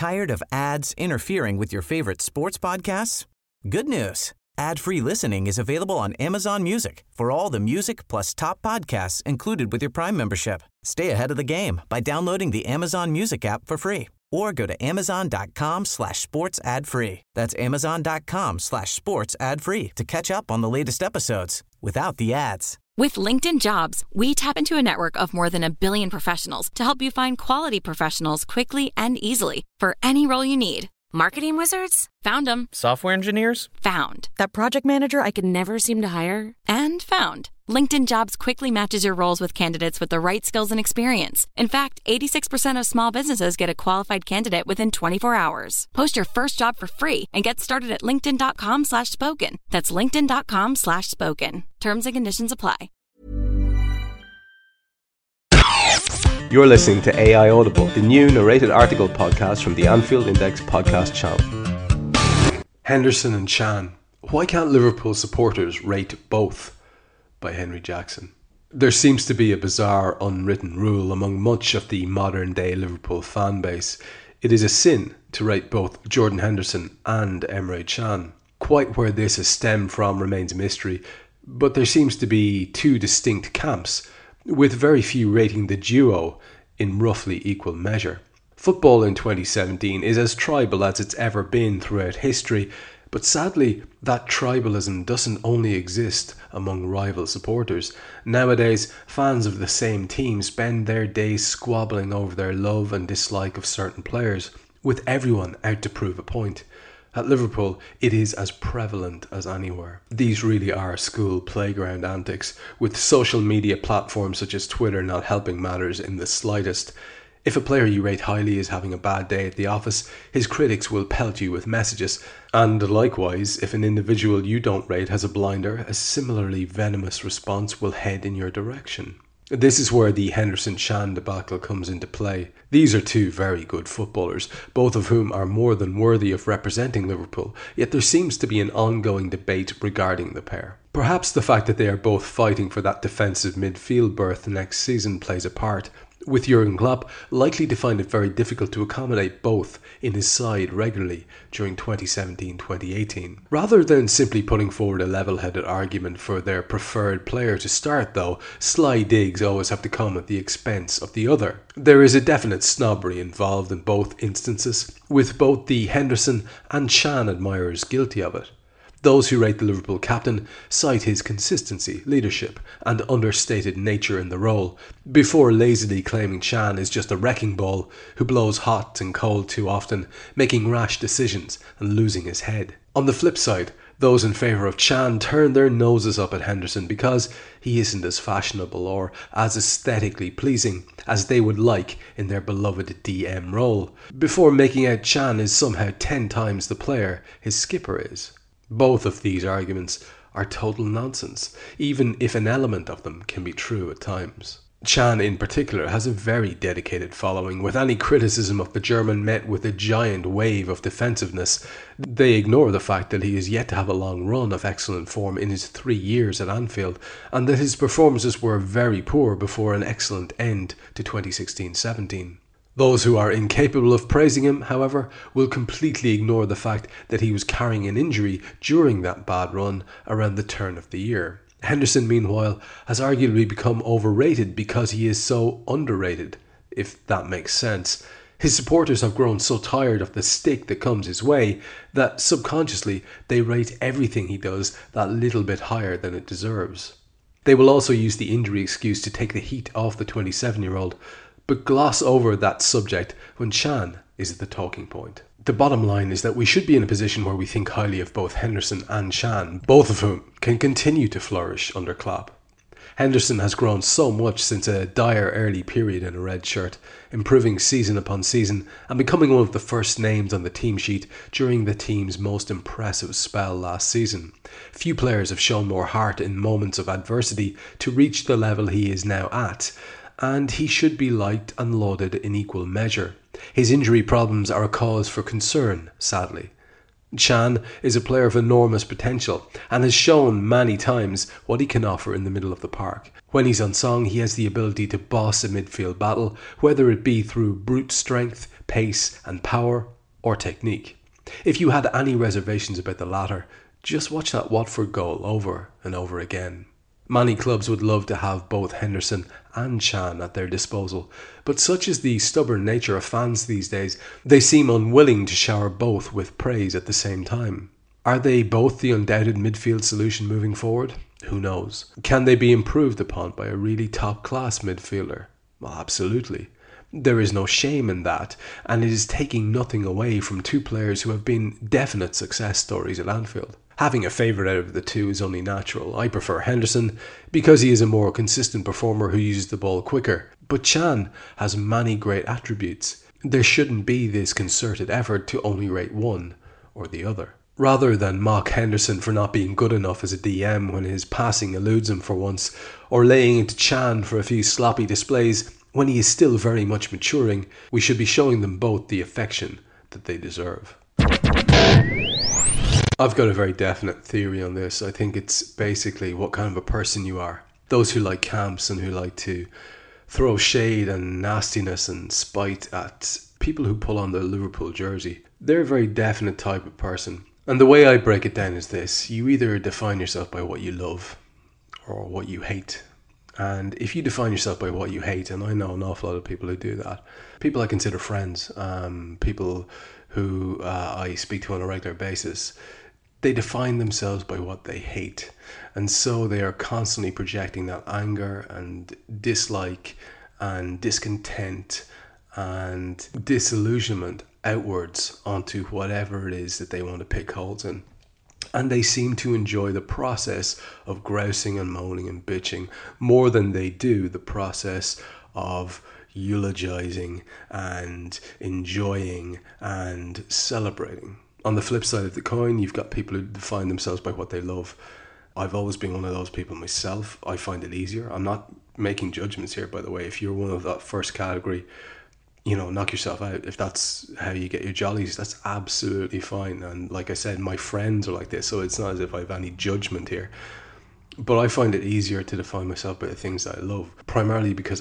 Tired of ads interfering with your favorite sports podcasts? Good news. Ad-free listening is available on Amazon Music for all the music plus top podcasts included with your Prime membership. Stay ahead of the game by downloading the Amazon Music app for free or go to amazon.com/sports ad free. That's amazon.com/sports ad free to catch up on the latest episodes without the ads. With LinkedIn Jobs, we tap into a network of more than 1 billion professionals to help you find quality professionals quickly and easily for any role you need. Marketing wizards? Found them. Software engineers? Found. That project manager I could never seem to hire? And found. LinkedIn Jobs quickly matches your roles with candidates with the right skills and experience. In fact, 86% of small businesses get a qualified candidate within 24 hours. Post your first job for free and get started at linkedin.com/spoken. That's linkedin.com/spoken. Terms and conditions apply. You're listening to AI Audible, the new narrated article podcast from the Anfield Index podcast channel. Henderson and Can. Why can't Liverpool supporters rate both? By Henry Jackson. There seems to be a bizarre unwritten rule among much of the modern day Liverpool fan base. It is a sin to rate both Jordan Henderson and Emre Can. Quite where this has stemmed from remains a mystery, but there seems to be two distinct camps, with very few rating the duo in roughly equal measure. Football in 2017 is as tribal as it's ever been throughout history, but sadly that tribalism doesn't only exist among rival supporters. Nowadays, fans of the same team spend their days squabbling over their love and dislike of certain players, with everyone out to prove a point. At Liverpool, it is as prevalent as anywhere. These really are school playground antics, with social media platforms such as Twitter not helping matters in the slightest. If a player you rate highly is having a bad day at the office, his critics will pelt you with messages. And likewise, if an individual you don't rate has a blinder, a similarly venomous response will head in your direction. This is where the Henderson-Can debacle comes into play. These are two very good footballers, both of whom are more than worthy of representing Liverpool, yet there seems to be an ongoing debate regarding the pair. Perhaps the fact that they are both fighting for that defensive midfield berth next season plays a part, with Jurgen Klopp likely to find it very difficult to accommodate both in his side regularly during 2017-2018. Rather than simply putting forward a level-headed argument for their preferred player to start though, sly digs always have to come at the expense of the other. There is a definite snobbery involved in both instances, with both the Henderson and Can admirers guilty of it. Those who rate the Liverpool captain cite his consistency, leadership and understated nature in the role, before lazily claiming Can is just a wrecking ball who blows hot and cold too often, making rash decisions and losing his head. On the flip side, those in favour of Can turn their noses up at Henderson because he isn't as fashionable or as aesthetically pleasing as they would like in their beloved DM role, before making out Can is somehow 10 times the player his skipper is. Both of these arguments are total nonsense, even if an element of them can be true at times. Can in particular has a very dedicated following, with any criticism of the German met with a giant wave of defensiveness. They ignore the fact that he is yet to have a long run of excellent form in his 3 years at Anfield, and that his performances were very poor before an excellent end to 2016-17. Those who are incapable of praising him, however, will completely ignore the fact that he was carrying an injury during that bad run around the turn of the year. Henderson, meanwhile, has arguably become overrated because he is so underrated, if that makes sense. His supporters have grown so tired of the stick that comes his way that subconsciously they rate everything he does that little bit higher than it deserves. They will also use the injury excuse to take the heat off the 27-year-old, but gloss over that subject when Can is the talking point. The bottom line is that we should be in a position where we think highly of both Henderson and Can, both of whom can continue to flourish under Klopp. Henderson has grown so much since a dire early period in a red shirt, improving season upon season and becoming one of the first names on the team sheet during the team's most impressive spell last season. Few players have shown more heart in moments of adversity to reach the level he is now at, and he should be liked and lauded in equal measure. His injury problems are a cause for concern, sadly. Can is a player of enormous potential and has shown many times what he can offer in the middle of the park. When he's on song, he has the ability to boss a midfield battle, whether it be through brute strength, pace and power, or technique. If you had any reservations about the latter, just watch that Watford goal over and over again. Many clubs would love to have both Henderson and Can at their disposal, but such is the stubborn nature of fans these days, they seem unwilling to shower both with praise at the same time. Are they both the undoubted midfield solution moving forward? Who knows? Can they be improved upon by a really top-class midfielder? Well, absolutely. There is no shame in that, and it is taking nothing away from two players who have been definite success stories at Anfield. Having a favourite out of the two is only natural. I prefer Henderson because he is a more consistent performer who uses the ball quicker. But Can has many great attributes. There shouldn't be this concerted effort to only rate one or the other. Rather than mock Henderson for not being good enough as a DM when his passing eludes him for once, or laying into Can for a few sloppy displays when he is still very much maturing, we should be showing them both the affection that they deserve. I've got a very definite theory on this. I think it's basically what kind of a person you are. Those who like camps and who like to throw shade and nastiness and spite at people who pull on the Liverpool jersey, they're a very definite type of person. And the way I break it down is this: you either define yourself by what you love or what you hate. And if you define yourself by what you hate, and I know an awful lot of people who do that, people I consider friends, people who I speak to on a regular basis, they define themselves by what they hate. And so they are constantly projecting that anger and dislike and discontent and disillusionment outwards onto whatever it is that they want to pick holes in. And they seem to enjoy the process of grousing and moaning and bitching more than they do the process of eulogizing and enjoying and celebrating. On the flip side of the coin, you've got people who define themselves by what they love. I've always been one of those people myself. I find it easier. I'm not making judgments here, by the way. If you're one of that first category, knock yourself out. If that's how you get your jollies, that's absolutely fine. And like I said, my friends are like this, so it's not as if I have any judgment here. But I find it easier to define myself by the things that I love, primarily because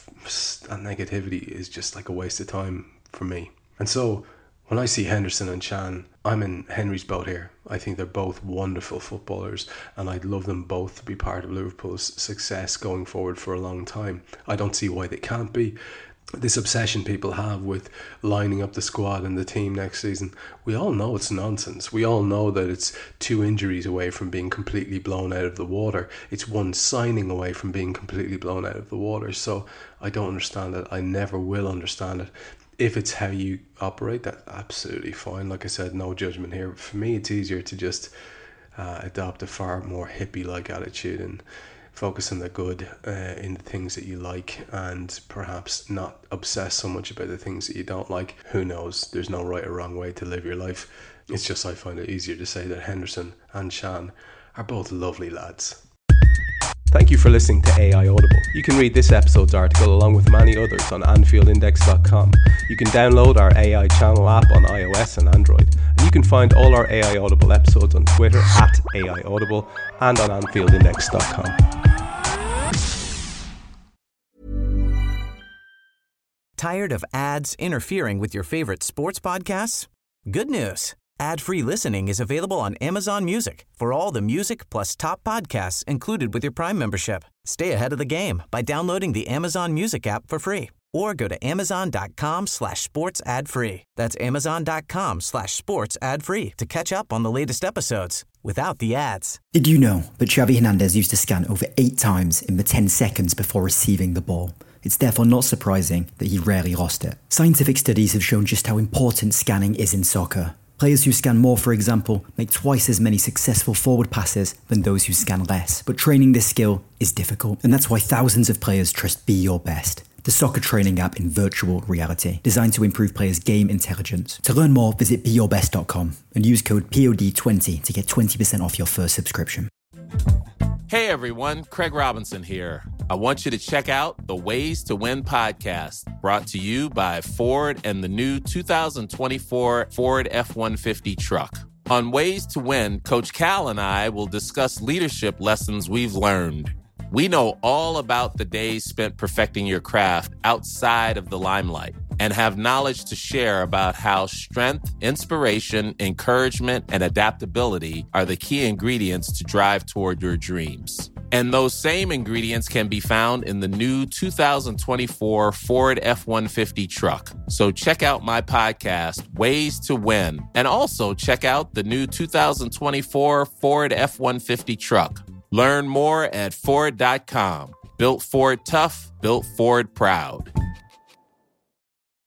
that negativity is just like a waste of time for me. And so when I see Henderson and Can, I'm in Henry's boat here. I think they're both wonderful footballers, and I'd love them both to be part of Liverpool's success going forward for a long time. I don't see why they can't be. This obsession people have with lining up the squad and the team next season, we all know it's nonsense. We all know that it's 2 injuries away from being completely blown out of the water. It's 1 signing away from being completely blown out of the water. So I don't understand it. I never will understand it. If it's how you operate, that's absolutely fine. Like I said, no judgment here. For me, it's easier to just adopt a far more hippie-like attitude and focus on the good in the things that you like, and perhaps not obsess so much about the things that you don't like. Who knows? There's no right or wrong way to live your life. It's just I find it easier to say that Henderson and Can are both lovely lads. Thank you for listening to AI Audible. You can read this episode's article along with many others on AnfieldIndex.com. You can download our AI channel app on iOS and Android. And you can find all our AI Audible episodes on Twitter at AI Audible and on AnfieldIndex.com. Tired of ads interfering with your favorite sports podcasts? Good news. Ad-free listening is available on Amazon Music for all the music plus top podcasts included with your Prime membership. Stay ahead of the game by downloading the Amazon Music app for free or go to amazon.com/sports ad free. That's amazon.com/sports ad free to catch up on the latest episodes without the ads. Did you know that Xavi Hernandez used to scan over 8 times in the 10 seconds before receiving the ball? It's therefore not surprising that he rarely lost it. Scientific studies have shown just how important scanning is in soccer. Players who scan more, for example, make twice as many successful forward passes than those who scan less. But training this skill is difficult, and that's why thousands of players trust Be Your Best, the soccer training app in virtual reality, designed to improve players' game intelligence. To learn more, visit BeYourBest.com and use code POD20 to get 20% off your first subscription. Hey everyone, Craig Robinson here. I want you to check out the Ways to Win podcast, brought to you by Ford and the new 2024 Ford F-150 truck. On Ways to Win, Coach Cal and I will discuss leadership lessons we've learned. We know all about the days spent perfecting your craft outside of the limelight. and have knowledge to share about how strength, inspiration, encouragement, and adaptability are the key ingredients to drive toward your dreams. And those same ingredients can be found in the new 2024 Ford F-150 truck. So check out my podcast, Ways to Win, and also check out the new 2024 Ford F-150 truck. Learn more at Ford.com. Built Ford tough, built Ford proud.